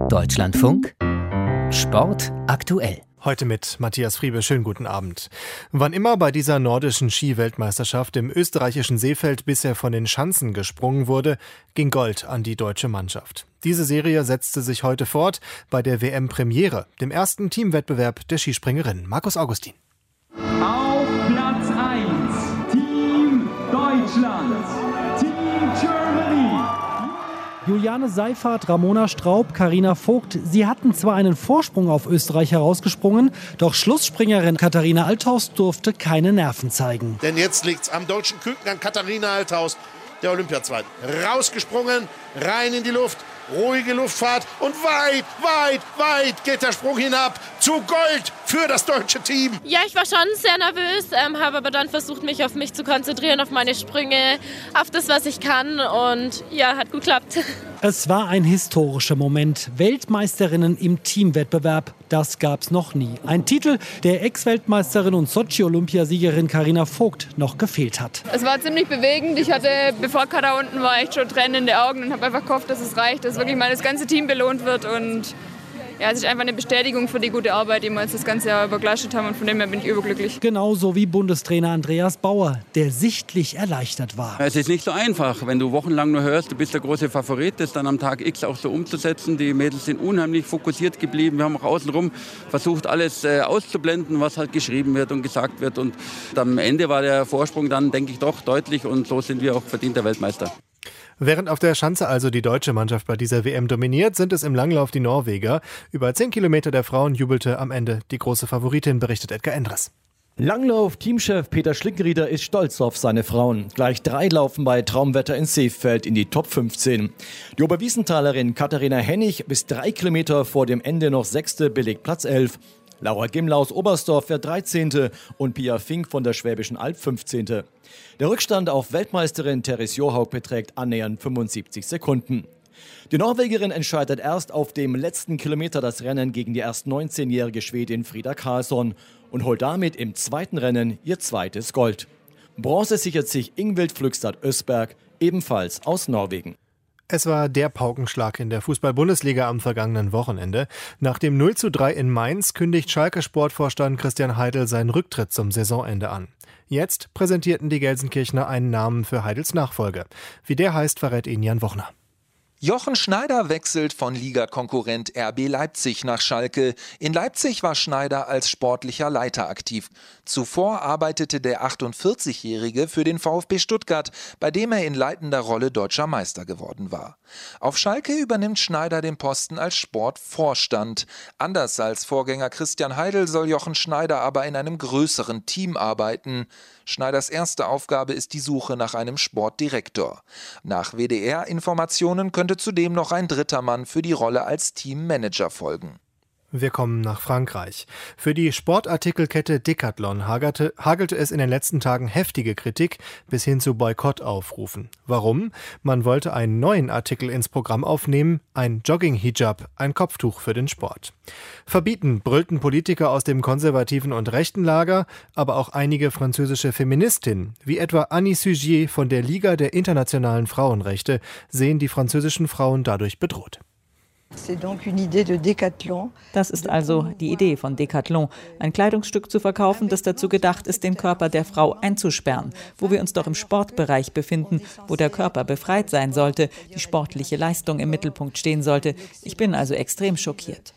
Deutschlandfunk Sport aktuell. Heute mit Matthias Friebe. Schönen guten Abend. Wann immer bei dieser nordischen Ski-Weltmeisterschaft im österreichischen Seefeld bisher von den Schanzen gesprungen wurde, ging Gold an die deutsche Mannschaft. Diese Serie setzte sich heute fort bei der WM-Premiere, dem ersten Teamwettbewerb der Skispringerinnen. Markus Augustin. Auf Platz 1, Team Deutschland, Team Germany. Juliane Seiffert, Ramona Straub, Carina Vogt. Sie hatten zwar einen Vorsprung auf Österreich herausgesprungen, doch Schlussspringerin Katharina Althaus durfte keine Nerven zeigen. Denn jetzt liegt's am deutschen Küken, an Katharina Althaus, der Olympiazweiten. Rausgesprungen, rein in die Luft, ruhige Luftfahrt und weit, weit, weit geht der Sprung hinab zu Gold für das deutsche Team. Ja, ich war schon sehr nervös, habe aber dann versucht, mich auf mich zu konzentrieren, auf meine Sprünge, auf das, was ich kann, und ja, hat gut geklappt. Es war ein historischer Moment. Weltmeisterinnen im Teamwettbewerb, das gab's noch nie. Ein Titel, der Ex-Weltmeisterin und Sochi-Olympiasiegerin Carina Vogt noch gefehlt hat. Es war ziemlich bewegend. Ich hatte, bevor Katar unten war, echt schon Tränen in den Augen und habe einfach gehofft, dass es reicht, dass wirklich mal das ganze Team belohnt wird. Und ja, es ist einfach eine Bestätigung für die gute Arbeit, die wir jetzt das ganze Jahr über geleistet haben, und von dem her bin ich überglücklich. Genauso wie Bundestrainer Andreas Bauer, der sichtlich erleichtert war. Es ist nicht so einfach, wenn du wochenlang nur hörst, du bist der große Favorit, das dann am Tag X auch so umzusetzen. Die Mädels sind unheimlich fokussiert geblieben. Wir haben auch außenrum versucht, alles auszublenden, was halt geschrieben wird und gesagt wird. Und am Ende war der Vorsprung dann, denke ich, doch deutlich, und so sind wir auch verdienter Weltmeister. Während auf der Schanze also die deutsche Mannschaft bei dieser WM dominiert, sind es im Langlauf die Norweger. Über 10 Kilometer der Frauen jubelte am Ende die große Favoritin, berichtet Edgar Endres. Langlauf-Teamchef Peter Schlickenrieder ist stolz auf seine Frauen. Gleich 3 laufen bei Traumwetter in Seefeld in die Top 15. Die Oberwiesentalerin Katharina Hennig bis 3 Kilometer vor dem Ende noch 6. belegt Platz 11. Laura Gimler aus Oberstdorf wird 13. und Pia Fink von der Schwäbischen Alb 15. Der Rückstand auf Weltmeisterin Therese Johaug beträgt annähernd 75 Sekunden. Die Norwegerin entscheidet erst auf dem letzten Kilometer das Rennen gegen die erst 19-jährige Schwedin Frida Karlsson und holt damit im zweiten Rennen ihr zweites Gold. Bronze sichert sich Ingvild Flugstad-Östberg, ebenfalls aus Norwegen. Es war der Paukenschlag in der Fußball-Bundesliga am vergangenen Wochenende. Nach dem 0:3 in Mainz kündigt Schalke-Sportvorstand Christian Heidel seinen Rücktritt zum Saisonende an. Jetzt präsentierten die Gelsenkirchner einen Namen für Heidels Nachfolge. Wie der heißt, verrät Ihnen Jan Wochner. Jochen Schneider wechselt von Ligakonkurrent RB Leipzig nach Schalke. In Leipzig war Schneider als sportlicher Leiter aktiv. Zuvor arbeitete der 48-Jährige für den VfB Stuttgart, bei dem er in leitender Rolle deutscher Meister geworden war. Auf Schalke übernimmt Schneider den Posten als Sportvorstand. Anders als Vorgänger Christian Heidel soll Jochen Schneider aber in einem größeren Team arbeiten. Schneiders erste Aufgabe ist die Suche nach einem Sportdirektor. Nach WDR-Informationen könnte zudem noch ein dritter Mann für die Rolle als Teammanager folgen. Wir kommen nach Frankreich. Für die Sportartikelkette Decathlon hagelte es in den letzten Tagen heftige Kritik bis hin zu Boykottaufrufen. Warum? Man wollte einen neuen Artikel ins Programm aufnehmen, ein Jogging-Hijab, ein Kopftuch für den Sport. Verbieten brüllten Politiker aus dem konservativen und rechten Lager, aber auch einige französische Feministinnen, wie etwa Annie Sugier von der Liga der internationalen Frauenrechte, sehen die französischen Frauen dadurch bedroht. Das ist also die Idee von Decathlon, ein Kleidungsstück zu verkaufen, das dazu gedacht ist, den Körper der Frau einzusperren, wo wir uns doch im Sportbereich befinden, wo der Körper befreit sein sollte, die sportliche Leistung im Mittelpunkt stehen sollte. Ich bin also extrem schockiert.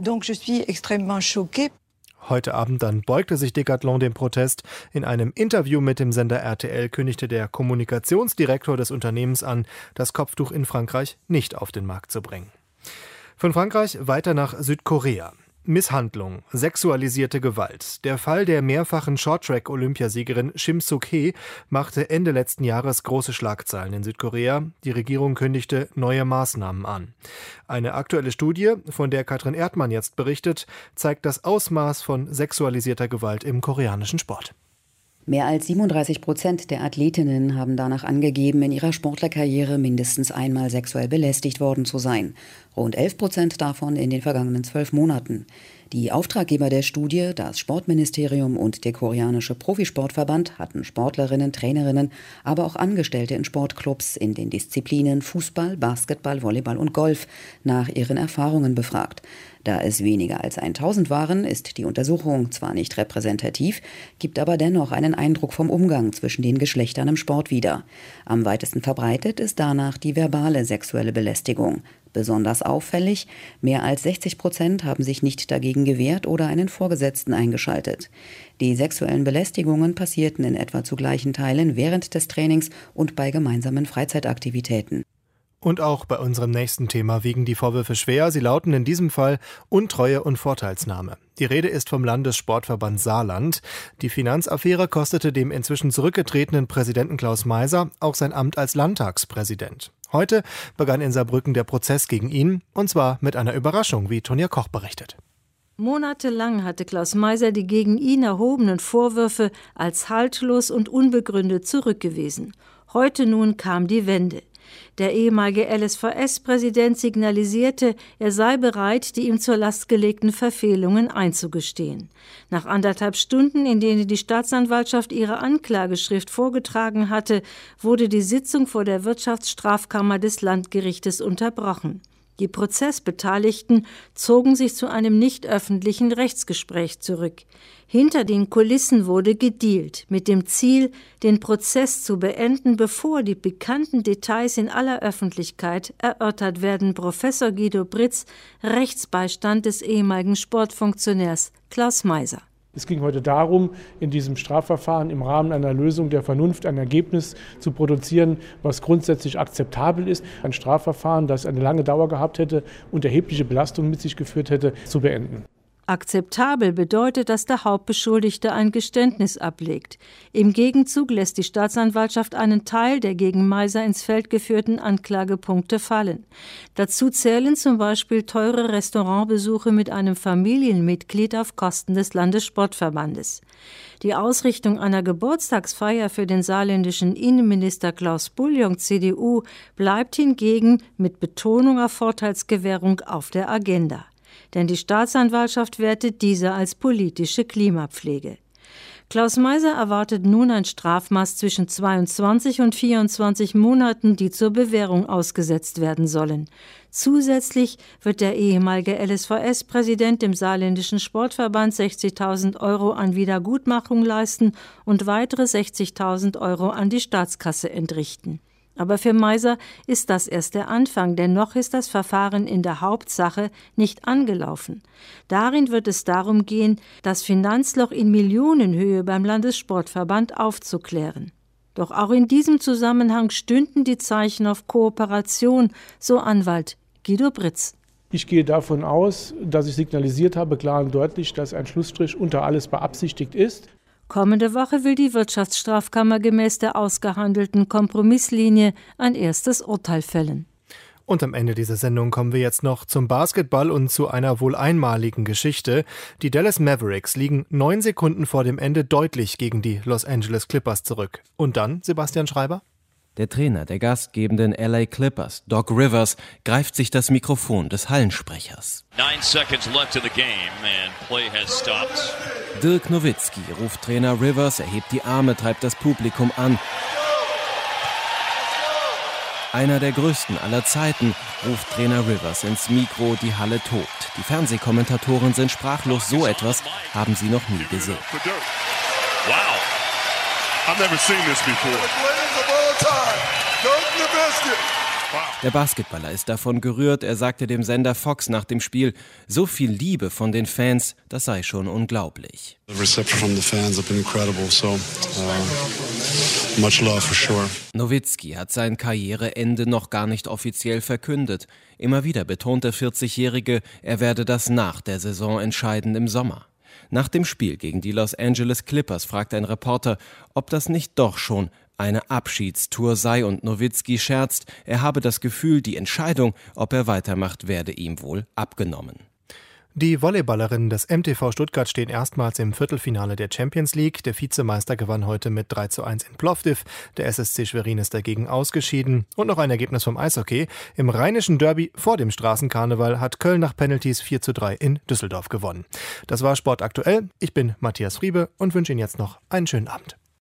Heute Abend dann beugte sich Decathlon dem Protest. In einem Interview mit dem Sender RTL kündigte der Kommunikationsdirektor des Unternehmens an, das Kopftuch in Frankreich nicht auf den Markt zu bringen. Von Frankreich weiter nach Südkorea. Misshandlung, sexualisierte Gewalt. Der Fall der mehrfachen Shorttrack-Olympiasiegerin Shim Suk-hee machte Ende letzten Jahres große Schlagzeilen in Südkorea. Die Regierung kündigte neue Maßnahmen an. Eine aktuelle Studie, von der Katrin Erdmann jetzt berichtet, zeigt das Ausmaß von sexualisierter Gewalt im koreanischen Sport. Mehr als 37% der Athletinnen haben danach angegeben, in ihrer Sportlerkarriere mindestens einmal sexuell belästigt worden zu sein. Rund 11% davon in den vergangenen 12 Monaten. Die Auftraggeber der Studie, das Sportministerium und der koreanische Profisportverband, hatten Sportlerinnen, Trainerinnen, aber auch Angestellte in Sportclubs in den Disziplinen Fußball, Basketball, Volleyball und Golf nach ihren Erfahrungen befragt. Da es weniger als 1000 waren, ist die Untersuchung zwar nicht repräsentativ, gibt aber dennoch einen Eindruck vom Umgang zwischen den Geschlechtern im Sport wieder. Am weitesten verbreitet ist danach die verbale sexuelle Belästigung. Besonders auffällig, mehr als 60% haben sich nicht dagegen gewehrt oder einen Vorgesetzten eingeschaltet. Die sexuellen Belästigungen passierten in etwa zu gleichen Teilen während des Trainings und bei gemeinsamen Freizeitaktivitäten. Und auch bei unserem nächsten Thema wiegen die Vorwürfe schwer. Sie lauten in diesem Fall Untreue und Vorteilsnahme. Die Rede ist vom Landessportverband Saarland. Die Finanzaffäre kostete dem inzwischen zurückgetretenen Präsidenten Klaus Meiser auch sein Amt als Landtagspräsident. Heute begann in Saarbrücken der Prozess gegen ihn, und zwar mit einer Überraschung, wie Tonja Koch berichtet. Monatelang hatte Klaus Meiser die gegen ihn erhobenen Vorwürfe als haltlos und unbegründet zurückgewiesen. Heute nun kam die Wende. Der ehemalige LSVS-Präsident signalisierte, er sei bereit, die ihm zur Last gelegten Verfehlungen einzugestehen. Nach 1,5 Stunden, in denen die Staatsanwaltschaft ihre Anklageschrift vorgetragen hatte, wurde die Sitzung vor der Wirtschaftsstrafkammer des Landgerichtes unterbrochen. Die Prozessbeteiligten zogen sich zu einem nicht öffentlichen Rechtsgespräch zurück. Hinter den Kulissen wurde gedealt, mit dem Ziel, den Prozess zu beenden, bevor die pikanten Details in aller Öffentlichkeit erörtert werden. Professor Guido Britz, Rechtsbeistand des ehemaligen Sportfunktionärs Klaus Meiser. Es ging heute darum, in diesem Strafverfahren im Rahmen einer Lösung der Vernunft ein Ergebnis zu produzieren, was grundsätzlich akzeptabel ist. Ein Strafverfahren, das eine lange Dauer gehabt hätte und erhebliche Belastungen mit sich geführt hätte, zu beenden. Akzeptabel bedeutet, dass der Hauptbeschuldigte ein Geständnis ablegt. Im Gegenzug lässt die Staatsanwaltschaft einen Teil der gegen Meiser ins Feld geführten Anklagepunkte fallen. Dazu zählen zum Beispiel teure Restaurantbesuche mit einem Familienmitglied auf Kosten des Landessportverbandes. Die Ausrichtung einer Geburtstagsfeier für den saarländischen Innenminister Klaus Bullion, CDU, bleibt hingegen mit Betonung auf Vorteilsgewährung auf der Agenda. Denn die Staatsanwaltschaft wertet diese als politische Klimapflege. Klaus Meiser erwartet nun ein Strafmaß zwischen 22 und 24 Monaten, die zur Bewährung ausgesetzt werden sollen. Zusätzlich wird der ehemalige LSVS-Präsident dem saarländischen Sportverband 60.000 € an Wiedergutmachung leisten und weitere 60.000 € an die Staatskasse entrichten. Aber für Meiser ist das erst der Anfang, denn noch ist das Verfahren in der Hauptsache nicht angelaufen. Darin wird es darum gehen, das Finanzloch in Millionenhöhe beim Landessportverband aufzuklären. Doch auch in diesem Zusammenhang stünden die Zeichen auf Kooperation, so Anwalt Guido Britz. Ich gehe davon aus, dass ich signalisiert habe, klar und deutlich, dass ein Schlussstrich unter alles beabsichtigt ist. Kommende Woche will die Wirtschaftsstrafkammer gemäß der ausgehandelten Kompromisslinie ein erstes Urteil fällen. Und am Ende dieser Sendung kommen wir jetzt noch zum Basketball und zu einer wohl einmaligen Geschichte. Die Dallas Mavericks liegen 9 Sekunden vor dem Ende deutlich gegen die Los Angeles Clippers zurück. Und dann, Sebastian Schreiber? Der Trainer der gastgebenden LA Clippers, Doc Rivers, greift sich das Mikrofon des Hallensprechers. 9 seconds left in the game and play has stopped. Dirk Nowitzki ruft Trainer Rivers, erhebt die Arme, treibt das Publikum an. Einer der größten aller Zeiten, ruft Trainer Rivers ins Mikro, die Halle tobt. Die Fernsehkommentatoren sind sprachlos, so etwas haben sie noch nie gesehen. Wow. I've never seen this before. Der Basketballer ist davon gerührt, er sagte dem Sender Fox nach dem Spiel, so viel Liebe von den Fans, das sei schon unglaublich. Nowitzki hat sein Karriereende noch gar nicht offiziell verkündet. Immer wieder betont der 40-Jährige, er werde das nach der Saison entscheiden im Sommer. Nach dem Spiel gegen die Los Angeles Clippers fragt ein Reporter, ob das nicht doch schon eine Abschiedstour sei, und Nowitzki scherzt, er habe das Gefühl, die Entscheidung, ob er weitermacht, werde ihm wohl abgenommen. Die Volleyballerinnen des MTV Stuttgart stehen erstmals im Viertelfinale der Champions League. Der Vizemeister gewann heute mit 3:1 in Plovdiv. Der SSC Schwerin ist dagegen ausgeschieden. Und noch ein Ergebnis vom Eishockey. Im rheinischen Derby vor dem Straßenkarneval hat Köln nach Penalties 4:3 in Düsseldorf gewonnen. Das war Sport aktuell. Ich bin Matthias Friebe und wünsche Ihnen jetzt noch einen schönen Abend.